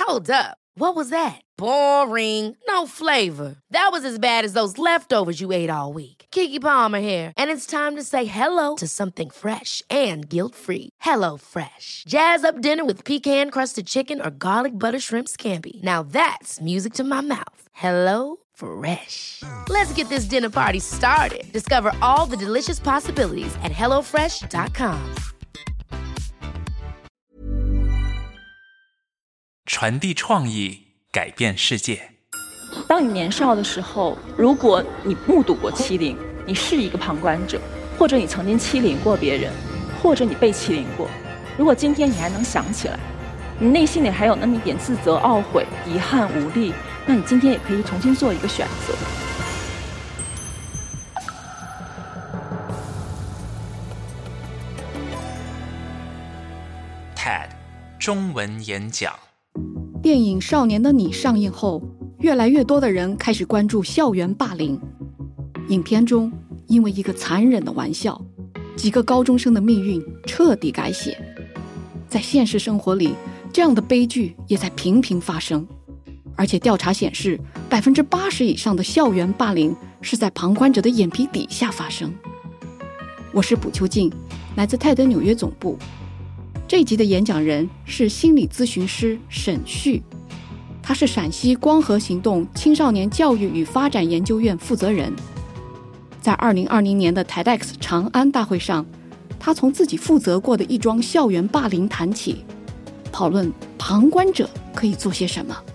Hold up. What was that? Boring. No flavor. That was as bad as those leftovers you ate all week. Keke Palmer here, and it's time to say hello to something fresh and guilt-free. Hello Fresh. Jazz up dinner with pecan-crusted chicken or garlic butter shrimp scampi. Now that's music to my mouth. Hello Fresh. Let's get this dinner party started. Discover all the delicious possibilities at hellofresh.com. 传递创意，改变世界。 当你年少的时候，如果你目睹过欺凌，你是一个旁观者，或者你曾经欺凌过别人，或者你被欺凌过，如果今天你还能想起来，你内心里还有那么一点自责、懊悔、遗憾、无力，那你今天也可以重新做一个选择。 TED 中文演讲。 电影《少年的你》上映后，越来越多的人开始关注校园霸凌。影片中，因为一个残忍的玩笑，几个高中生的命运彻底改写。在现实生活里，这样的悲剧也在频频发生。而且调查显示，80%以上的校园霸凌是在旁观者的眼皮底下发生。我是卜秋静，来自泰德纽约总部。这一集的演讲人是心理咨询师沈旭，他是陕西光合行动青少年教育与发展研究院负责人。在2020年的 TEDx 长安大会上，他从自己负责过的一桩校园霸凌谈起，讨论旁观者可以做些什么。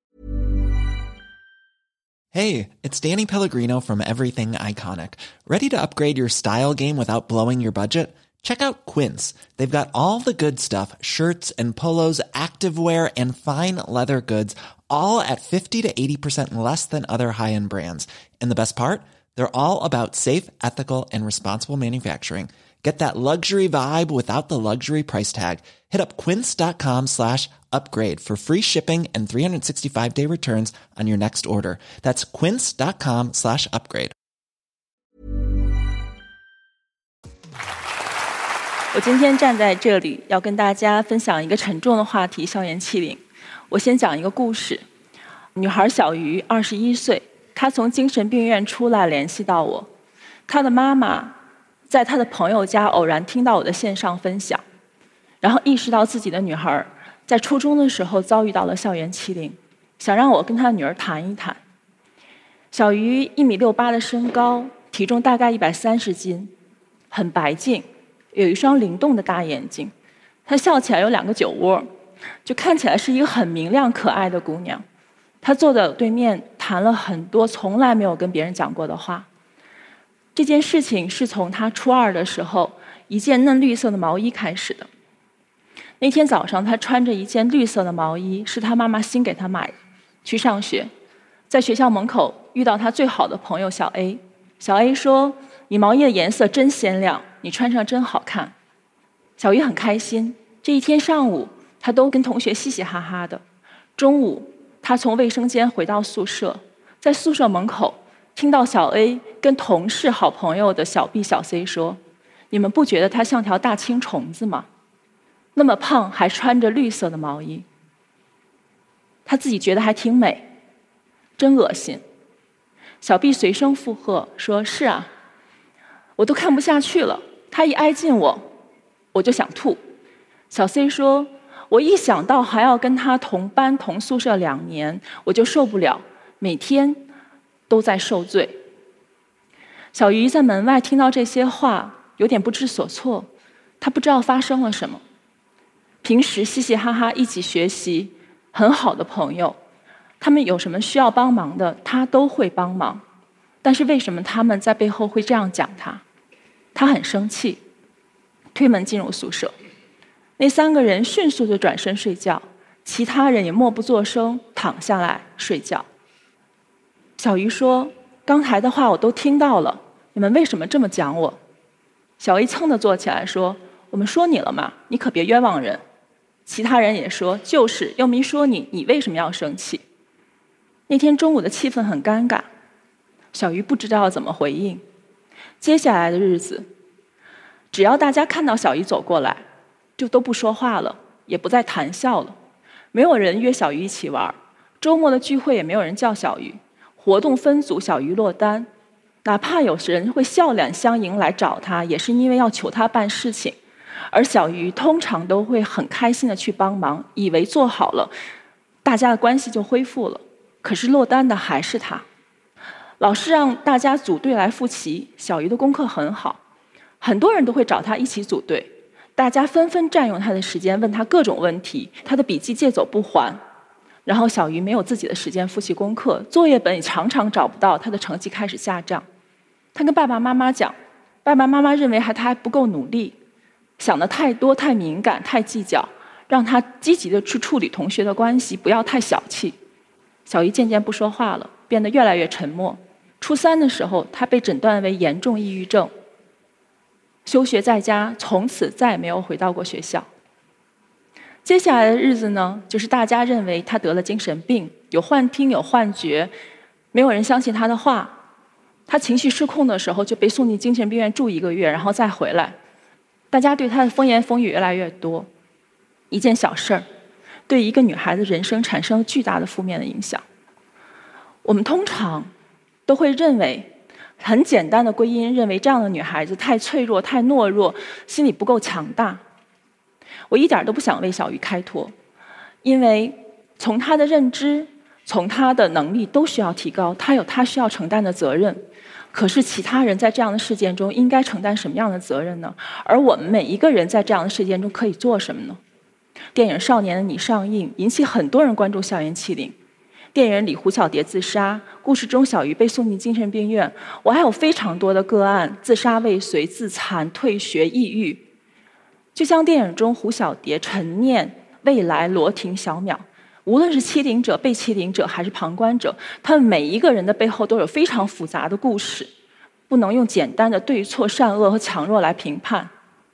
Hey, it's Danny Pellegrino from Everything Iconic. Ready to upgrade your style game without blowing your budget? Check out Quince. They've got all the good stuff, shirts and polos, activewear, and fine leather goods, all at 50 to 80% less than other high-end brands. And the best part? They're all about safe, ethical, and responsible manufacturing. Get that luxury vibe without the luxury price tag. Hit up quince.com/upgrade for free shipping and 365-day returns on your next order. That's quince.com/upgrade. 我今天站在这里，要跟大家分享一个沉重的话题——校园欺凌。我先讲一个故事。女孩小鱼21岁，她从精神病院出来联系到我。她的妈妈在她的朋友家偶然听到我的线上分享，然后意识到自己的女孩在初中的时候遭遇到了校园欺凌，想让我跟她女儿谈一谈。小鱼1.68米的身高，体重大概130斤，很白净，有一双灵动的大眼睛，她笑起来有2个酒窝，就看起来是一个很明亮可爱的姑娘。她坐在我对面，谈了很多从来没有跟别人讲过的话。这件事情是从她初2的时候，一件嫩绿色的毛衣开始的。那天早上，她穿着一件绿色的毛衣，是她妈妈新给她买的，去上学。在学校门口遇到她最好的朋友小 A， 小 A 说：“你毛衣的颜色真鲜亮，你穿上真好看。”小鱼很开心，这一天上午，她都跟同学嘻嘻哈哈的。中午，她从卫生间回到宿舍，在宿舍门口听到小 A 跟同事好朋友的小 B 小 C 说：“你们不觉得她像条大青虫子吗？那么胖，还穿着绿色的毛衣。”她自己觉得还挺美，真恶心。小 B 随声附和说：“是啊，我都看不下去了，她一挨近我，我就想吐。”小 C 说：“我一想到还要跟她同班同宿舍2年，我就受不了，每天都在受罪。”小鱼在门外听到这些话，有点不知所措，她不知道发生了什么。平时嘻嘻哈哈一起学习，很好的朋友，他们有什么需要帮忙的，她都会帮忙。但是为什么他们在背后会这样讲她？她很生气，推门进入宿舍。那3个人迅速地转身睡觉，其他人也默不作声，躺下来睡觉。小鱼说：“刚才的话我都听到了，你们为什么这么讲我？”小 A 噌地坐起来说：“我们说你了嘛，你可别冤枉人。”其他人也说：“就是，又没说你，你为什么要生气？”那天中午的气氛很尴尬，小鱼不知道怎么回应。接下来的日子，只要大家看到小鱼走过来，就都不说话了，也不再谈笑了。 没有人约小鱼一起玩，周末的聚会也没有人叫小鱼，活动分组，小鱼落单。哪怕有人会笑脸相迎来找他，也是因为要求他办事情，而小鱼通常都会很开心的去帮忙，以为做好了，大家的关系就恢复了。可是落单的还是他。老师让大家组队来复习，小鱼的功课很好，很多人都会找他一起组队，大家纷纷占用他的时间，问他各种问题，他的笔记借走不还。然后小鱼没有自己的时间复习功课，作业本也常常找不到，他的成绩开始下降。他跟爸爸妈妈讲，爸爸妈妈认为他还不够努力，想得太多、太敏感、太计较，让他积极的去处理同学的关系，不要太小气。小鱼渐渐不说话了，变得越来越沉默。初3的时候，他被诊断为严重抑郁症，休学在家，从此再也没有回到过学校。接下来的日子呢，就是大家认为他得了精神病，有幻听、有幻觉，没有人相信他的话。他情绪失控的时候就被送进精神病院住1个月，然后再回来。大家对他的风言风语越来越多，一件小事儿对一个女孩子人生产生了巨大的负面的影响。我们通常都会认为很简单的归因，认为这样的女孩子太脆弱、太懦弱，心理不够强大。我一点都不想为小鱼开脱，因为从她的认知、从她的能力都需要提高，她有她需要承担的责任。可是其他人在这样的事件中应该承担什么样的责任呢？而我们每一个人在这样的事件中可以做什么呢？电影《少年的你》上映，引起很多人关注校园欺凌。电影里胡小蝶自杀，故事中小鱼被送进精神病院。我还有非常多的个案，自杀未遂、自残、退学、抑郁。就像电影中胡小蝶、陈念、未来、罗婷、小淼，无论是欺凌者、被欺凌者还是旁观者，他们每一个人的背后都有非常复杂的故事，不能用简单的对错、善恶和强弱来评判。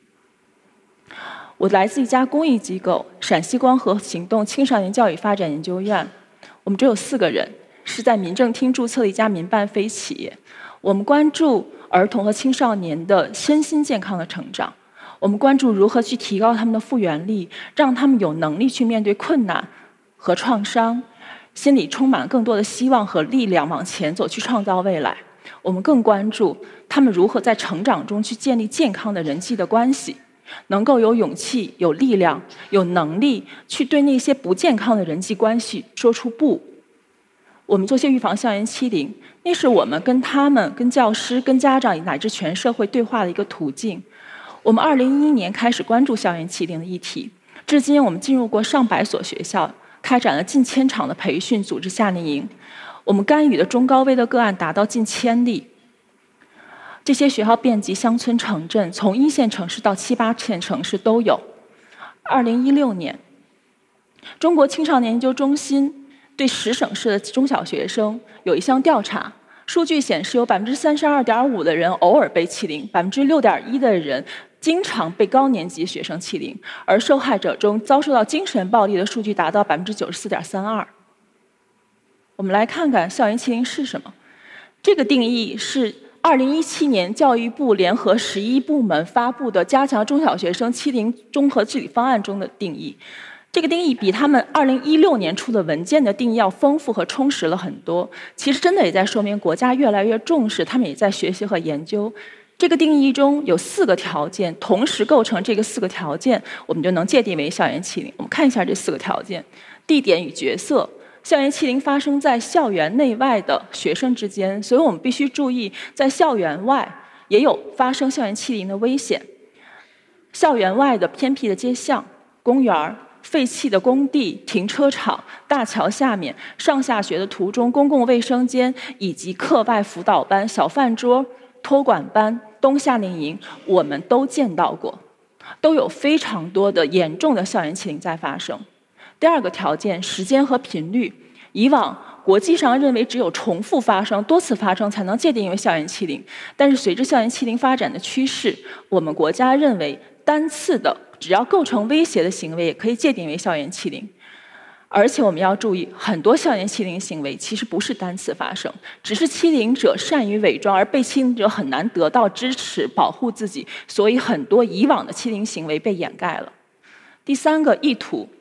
我来自一家公益机构——陕西光和行动青少年教育发展研究院，我们只有4个人，是在民政厅注册的一家民办非企业。我们关注儿童和青少年的身心健康的成长，我们关注如何去提高他们的复原力，让他们有能力去面对困难和创伤，心里充满更多的希望和力量往前走，去创造未来。我们更关注他们如何在成长中去建立健康的人际的关系，能够有勇气、有力量、有能力去对那些不健康的人际关系说出不。我们做些预防校园欺凌，那是我们跟他们、跟教师、跟家长乃至全社会对话的一个途径。我们2011年开始关注校园欺凌的议题，至今我们进入过上百所学校，开展了近1000场的培训，组织夏令营。我们干预的中高危的个案达到近1000例。这些学校遍及乡村城镇，从1线城市到7、8线城市都有。2016年，中国青少年研究中心对10省市的中小学生有一项调查，数据显示有32.5%的人偶尔被欺凌，6.1%的人经常被高年级学生欺凌，而受害者中遭受到精神暴力的数据达到94.32%。我们来看看校园欺凌是什么。这个定义是2017年教育部联合11部门发布的加强中小学生欺凌综合治理方案中的定义。这个定义比他们2016年出的文件的定义要丰富和充实了很多。其实真的也在说明国家越来越重视，他们也在学习和研究。这个定义中有4个条件，同时构成这个4个条件，我们就能界定为校园欺凌。我们看一下这4个条件：地点与角色。校园欺凌发生在校园内外的学生之间，所以我们必须注意，在校园外也有发生校园欺凌的危险。校园外的偏僻的街巷、公园、废弃的工地、停车场、大桥下面、上下学的途中、公共卫生间，以及课外辅导班、小饭桌、托管班、冬夏令营，我们都见到过，都有非常多的严重的校园欺凌在发生。第2个条件，时间和频率。以往国际上认为只有重复发生、多次发生才能界定为校园欺凌，但是随着校园欺凌发展的趋势，我们国家认为单次的只要构成威胁的行为也可以界定为校园欺凌。而且我们要注意，很多校园欺凌行为其实不是单次发生，只是欺凌者善于伪装，而被欺凌者很难得到支持保护自己，所以很多以往的欺凌行为被掩盖了。第3个，意图。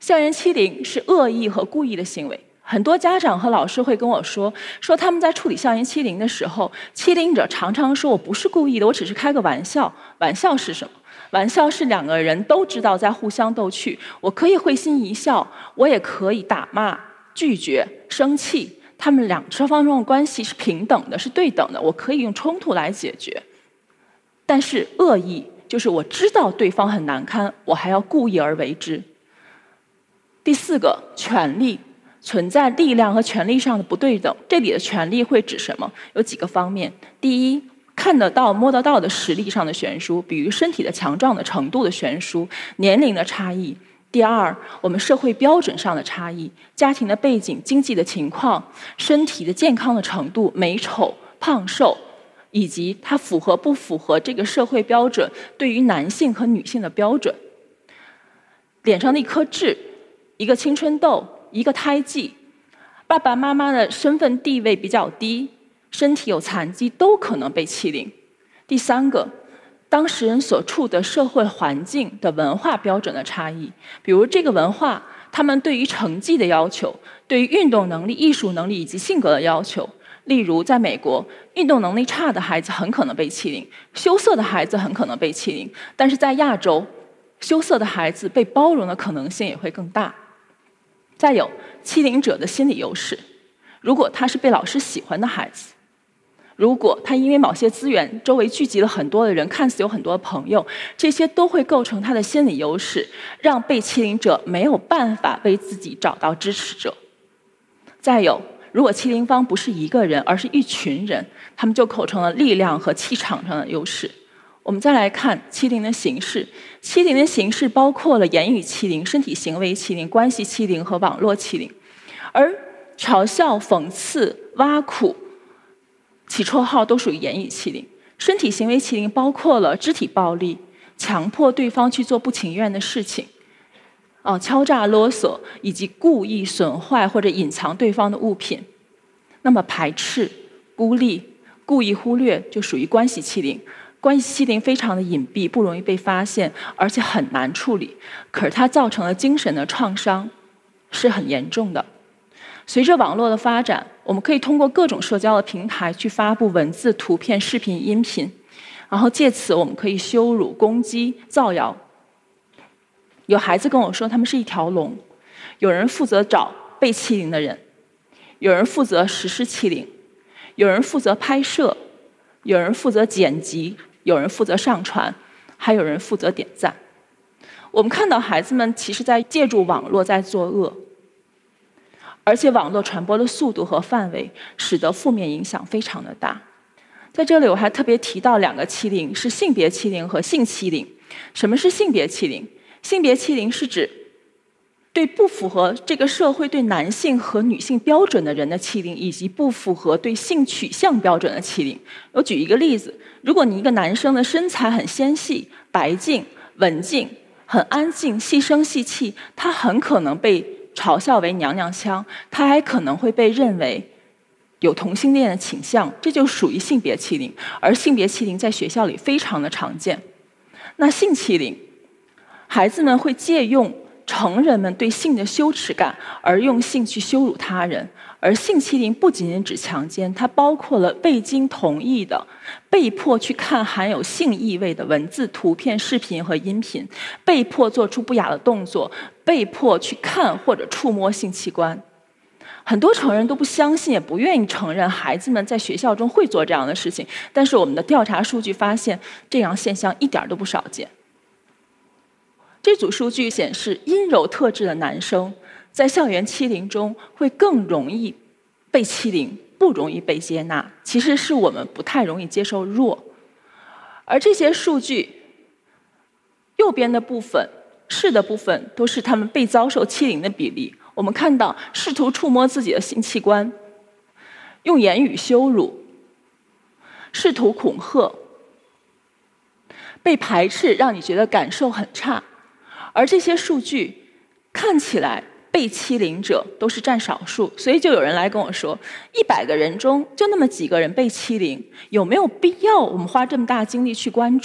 校园欺凌是恶意和故意的行为。很多家长和老师会跟我说他们在处理校园欺凌的时候，欺凌者常常说我不是故意的，我只是开个玩笑。玩笑是什么？玩笑是两个人都知道在互相逗趣，我可以会心一笑，我也可以打骂、拒绝、生气，他们双方中的关系是平等的，是对等的，我可以用冲突来解决。但是恶意就是我知道对方很难堪，我还要故意而为之。第四个，权力存在力量和权力上的不对等。这里的权力会指什么？有几个方面。第一，看得到摸得到的实力上的悬殊，比如身体的强壮的程度的悬殊，年龄的差异。第二，我们社会标准上的差异，家庭的背景、经济的情况、身体的健康的程度、美丑、胖瘦，以及它符合不符合这个社会标准对于男性和女性的标准。脸上的一颗痣，一个青春痘，一个胎记，爸爸妈妈的身份地位比较低，身体有残疾，都可能被欺凌。第三个，当事人所处的社会环境的文化标准的差异，比如这个文化，他们对于成绩的要求，对于运动能力、艺术能力以及性格的要求。例如，在美国，运动能力差的孩子很可能被欺凌，羞涩的孩子很可能被欺凌，但是在亚洲，羞涩的孩子被包容的可能性也会更大。再有，欺凌者的心理优势，如果他是被老师喜欢的孩子，如果他因为某些资源周围聚集了很多的人，看似有很多朋友，这些都会构成他的心理优势，让被欺凌者没有办法为自己找到支持者。再有，如果欺凌方不是一个人，而是一群人，他们就构成了力量和气场上的优势。我们再来看欺凌的形式，欺凌的形式包括了言语欺凌、身体行为欺凌、关系欺凌和网络欺凌。而嘲笑、讽刺、挖苦、起绰号都属于言语欺凌。身体行为欺凌包括了肢体暴力、强迫对方去做不情愿的事情、敲诈勒索，以及故意损坏或者隐藏对方的物品。那么排斥、孤立、故意忽略就属于关系欺凌。关系欺凌非常的隐蔽，不容易被发现，而且很难处理，可是它造成了精神的创伤，是很严重的。随着网络的发展，我们可以通过各种社交的平台去发布文字、图片、视频、音频，然后借此我们可以羞辱、攻击、造谣。有孩子跟我说他们是一条龙，有人负责找被欺凌的人，有人负责实施欺凌，有人负责拍摄，有人负责剪辑，有人负责上传，还有人负责点赞。我们看到孩子们其实在借助网络在作恶，而且网络传播的速度和范围使得负面影响非常的大。在这里我还特别提到两个欺凌，是性别欺凌和性欺凌。什么是性别欺凌？性别欺凌是指对不符合这个社会对男性和女性标准的人的欺凌，以及不符合对性取向标准的欺凌。我举一个例子，如果你一个男生的身材很纤细、白净、文静、很安静、细声细气，他很可能被嘲笑为娘娘腔，他还可能会被认为有同性恋的倾向，这就属于性别欺凌。而性别欺凌在学校里非常的常见。那性欺凌，孩子们会借用成人们对性的羞耻感，而用性去羞辱他人。而性欺凌不仅仅指强奸，它包括了未经同意的、被迫去看含有性意味的文字、图片、视频和音频，被迫做出不雅的动作，被迫去看或者触摸性器官。很多成人都不相信，也不愿意承认孩子们在学校中会做这样的事情，但是我们的调查数据发现，这样现象一点都不少见。这组数据显示，阴柔特质的男生在校园欺凌中会更容易被欺凌，不容易被接纳。其实是我们不太容易接受弱。而这些数据右边的部分、是的部分都是他们被遭受欺凌的比例。我们看到，试图触摸自己的性器官，用言语羞辱，试图恐吓，被排斥，让你觉得感受很差。而这些数据看起来被欺凌者都是占少数，所以就有人来跟我说，100个人中就那么几个人被欺凌，有没有必要我们花这么大精力去关注？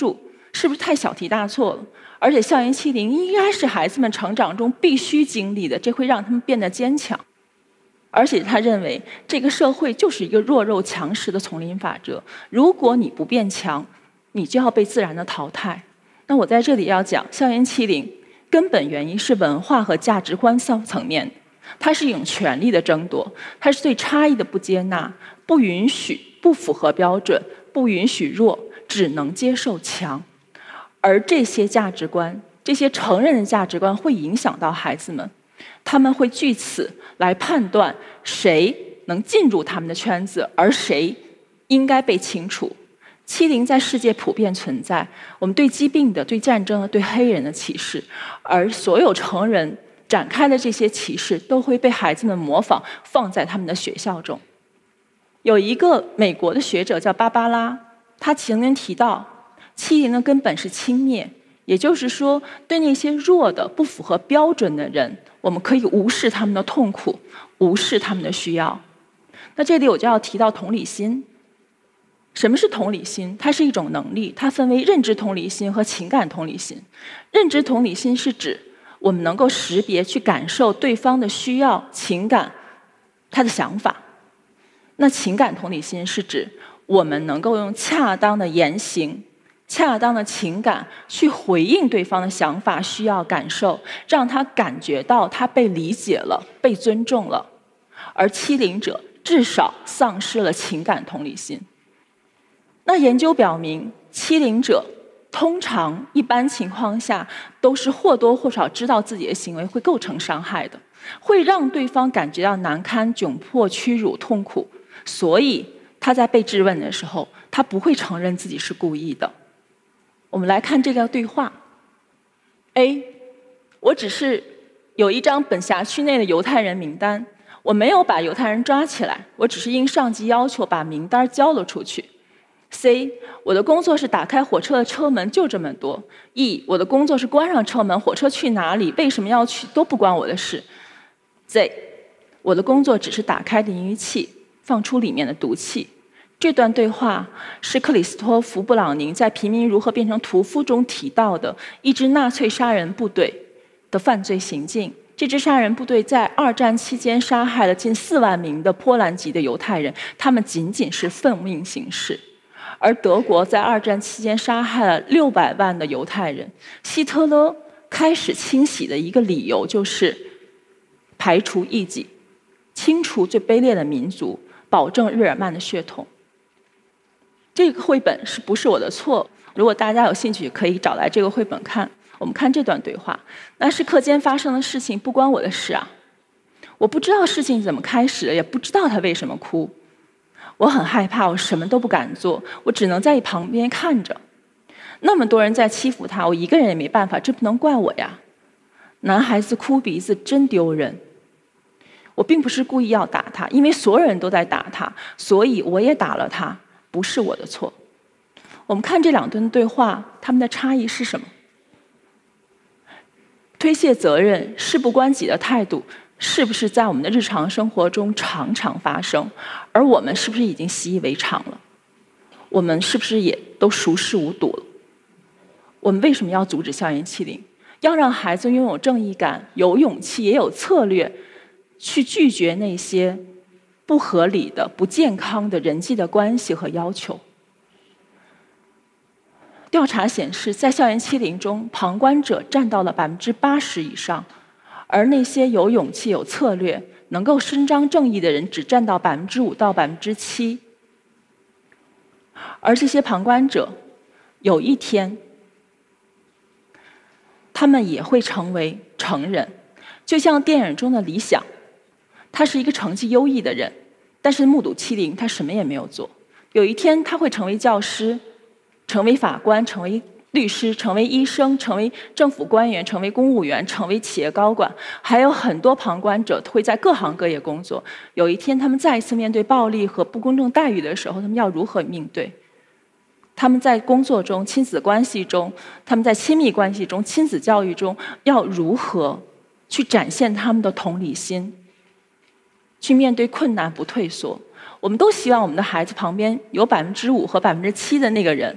是不是太小题大做了？而且校园欺凌应该是孩子们成长中必须经历的，这会让他们变得坚强。而且他认为这个社会就是一个弱肉强食的丛林法则，如果你不变强，你就要被自然的淘汰。那我在这里要讲，校园欺凌根本原因是文化和价值观层面，它是一种权力的争夺，它是对差异的不接纳，不允许不符合标准，不允许弱，只能接受强。而这些价值观，这些成人的价值观会影响到孩子们，他们会据此来判断谁能进入他们的圈子，而谁应该被清除。欺凌在世界普遍存在，我们对疾病的、对战争的、对黑人的歧视，而所有成人展开的这些歧视都会被孩子们模仿，放在他们的学校中。有一个美国的学者叫芭芭拉，他曾经提到，欺凌的根本是轻蔑，也就是说，对那些弱的、不符合标准的人，我们可以无视他们的痛苦，无视他们的需要。那这里我就要提到同理心。什么是同理心？它是一种能力，它分为认知同理心和情感同理心。认知同理心是指我们能够识别、去感受对方的需要、情感、他的想法。那情感同理心是指我们能够用恰当的言行、恰当的情感去回应对方的想法、需要、感受，让他感觉到他被理解了、被尊重了。而欺凌者至少丧失了情感同理心。那研究表明，欺凌者通常一般情况下都是或多或少知道自己的行为会构成伤害的，会让对方感觉到难堪、窘迫、屈辱、痛苦，所以他在被质问的时候，他不会承认自己是故意的。我们来看这个对话。A， 我只是有一张本辖区内的犹太人名单，我没有把犹太人抓起来，我只是应上级要求把名单交了出去。C， 我的工作是打开火车的车门，就这么多。E， 我的工作是关上车门，火车去哪里，为什么要去，都不关我的事。Z， 我的工作只是打开淋浴器，放出里面的毒气。这段对话是克里斯托弗·布朗宁在《平民如何变成屠夫》中提到的一支纳粹杀人部队的犯罪行径。这支杀人部队在二战期间杀害了近4万名的波兰籍的犹太人，他们仅仅是奉命行事。而德国在二战期间杀害了600万的犹太人。希特勒开始清洗的一个理由就是排除异己，清除最卑劣的民族，保证日耳曼的血统。这个绘本是不是我的错？如果大家有兴趣，可以找来这个绘本看。我们看这段对话，那是课间发生的事情，不关我的事啊。我不知道事情怎么开始的，也不知道他为什么哭。我很害怕，我什么都不敢做，我只能在旁边看着。那么多人在欺负他，我一个人也没办法，这不能怪我呀。男孩子哭鼻子真丢人。我并不是故意要打他，因为所有人都在打他，所以我也打了他，不是我的错。我们看这两段对话，他们的差异是什么？推卸责任、事不关己的态度，是不是在我们的日常生活中常常发生？而我们是不是已经习以为常了？我们是不是也都熟视无睹了？我们为什么要阻止校园欺凌？要让孩子拥有正义感、有勇气，也有策略，去拒绝那些不合理的、不健康的人际的关系和要求。调查显示，在校园欺凌中，旁观者占到了80%以上，而那些有勇气、有策略、能够伸张正义的人只占到5%到7%。而这些旁观者，有一天，他们也会成为成人。就像电影中的理想，他是一个成绩优异的人，但是目睹欺凌，他什么也没有做。有一天，他会成为教师，成为法官，成为律师，成为医生，成为政府官员，成为公务员，成为企业高管。还有很多旁观者会在各行各业工作。有一天，他们再一次面对暴力和不公正待遇的时候，他们要如何应对？他们在工作中、亲子关系中，他们在亲密关系中、亲子教育中，要如何去展现他们的同理心，去面对困难不退缩？我们都希望我们的孩子旁边有5%和7%的那个人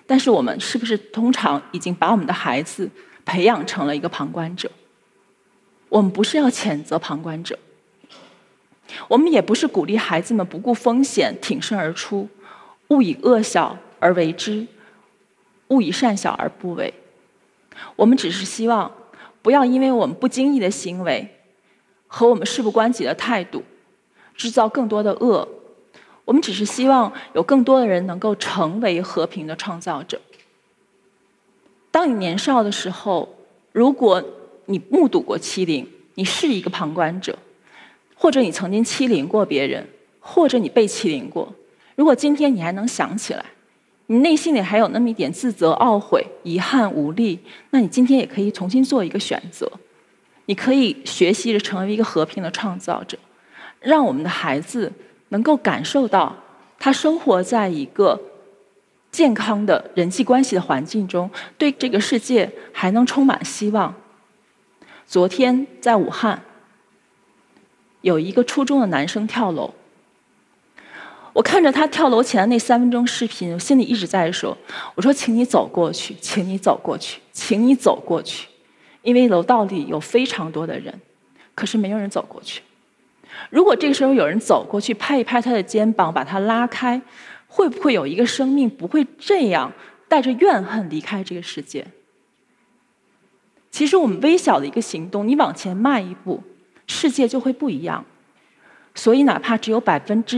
但是我们是不是通常已经把我们的孩子培养成了一个旁观者？我们不是要谴责旁观者，我们也不是鼓励孩子们不顾风险挺身而出，勿以恶小而为之，勿以善小而不为。我们只是希望不要因为我们不经意的行为和我们事不关己的态度制造更多的恶。我们只是希望有更多的人能够成为和平的创造者。当你年少的时候，如果你目睹过欺凌，你是一个旁观者，或者你曾经欺凌过别人，或者你被欺凌过，如果今天你还能想起来，你内心里还有那么一点自责、懊悔、遗憾、无力，那你今天也可以重新做一个选择。你可以学习着成为一个和平的创造者，让我们的孩子能够感受到他生活在一个健康的人际关系的环境中，对这个世界还能充满希望。昨天在武汉，有一个初中的男生跳楼，我看着他跳楼前的那3分钟视频，我心里一直在说，我说请你走过去，请你走过去，请你走过去，因为楼道里有非常多的人，可是没有人走过去。如果这个时候有人走过去拍一拍他的肩膀，把他拉开，会不会有一个生命不会这样带着怨恨离开这个世界？其实我们微小的一个行动，你往前迈一步，世界就会不一样。所以哪怕只有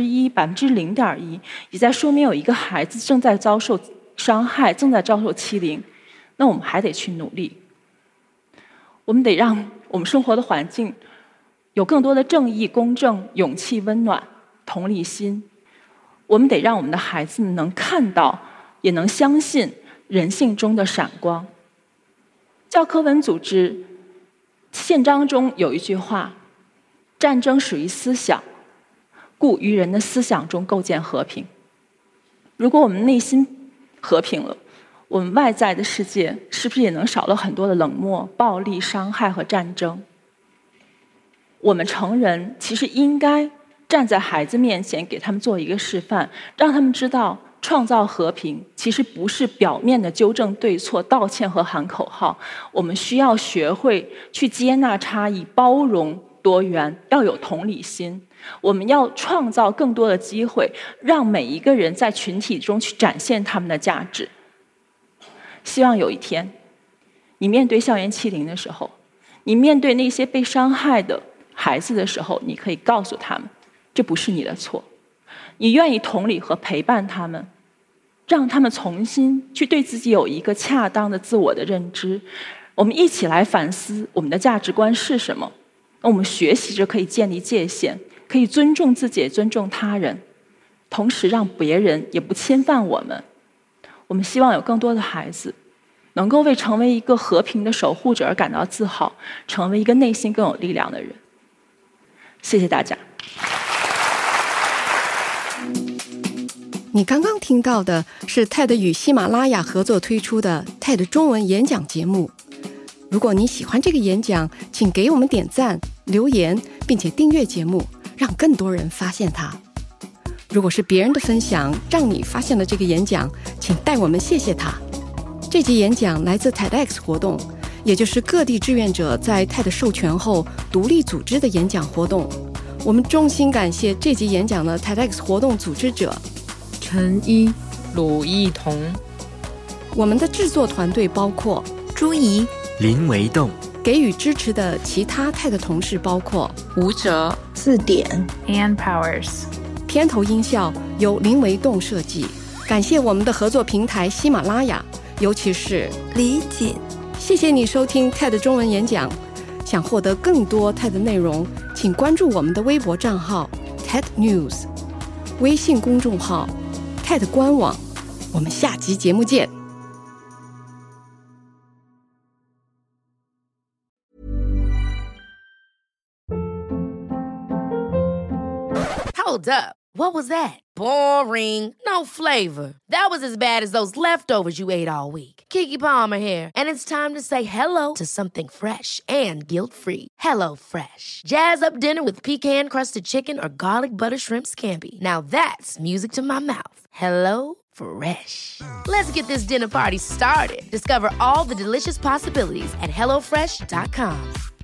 1%、0.1%，也在说明有一个孩子正在遭受伤害，正在遭受欺凌，那我们还得去努力。我们得让我们生活的环境有更多的正义、公正、勇气、温暖、同理心。我们得让我们的孩子们能看到，也能相信人性中的闪光。教科文组织宪章中有一句话：战争属于思想，故于人的思想中构建和平。如果我们内心和平了，我们外在的世界是不是也能少了很多的冷漠、暴力、伤害和战争？我们成人其实应该站在孩子面前，给他们做一个示范，让他们知道创造和平其实不是表面的纠正对错、道歉和喊口号。我们需要学会去接纳差异，包容多元，要有同理心。我们要创造更多的机会，让每一个人在群体中去展现他们的价值。希望有一天，你面对校园欺凌的时候，你面对那些被伤害的孩子的时候，你可以告诉他们，这不是你的错。你愿意同理和陪伴他们，让他们重新去对自己有一个恰当的自我的认知。我们一起来反思我们的价值观是什么。我们学习着可以建立界限，可以尊重自己，尊重他人，同时让别人也不侵犯我们。我们希望有更多的孩子能够为成为一个和平的守护者而感到自豪，成为一个内心更有力量的人。谢谢大家。 你刚刚听到的是 TED 与喜马拉雅合作推出的 TED 中文演讲节目。如果你喜欢这个演讲，请给我们点赞、留言，并且订阅节目，让更多人发现它。如果是别人的分享让你发现了这个演讲，请代我们谢谢他。这集演讲来自 TEDx 活动，也就是各地志愿者在 TED 授权后独立组织的演讲活动。我们衷心感谢这集演讲的 TEDx 活动组织者陈一、鲁艺彤。 我们的制作团队包括朱怡、林维栋。 给予支持的其他 TED 同事包括吴哲、 字典、 Ann Powers。 片头音效由林维栋设计。感谢我们的合作平台喜马拉雅，尤其是李锦。 谢谢你收听 TED 中文演讲。想获得更多 TED 内容，请关注我们的微博账号 TED News， 微信公众号 TED 官网。我们下集节目见。 Hold up. What was that? Boring. No flavor. That was as bad as those leftovers you ate all week. Keke Palmer here, and it's time to say hello to something fresh and guilt-free. Hello Fresh. Jazz up dinner with pecan-crusted chicken or garlic butter shrimp scampi. Now that's music to my mouth. Hello Fresh. Let's get this dinner party started. Discover all the delicious possibilities at HelloFresh.com.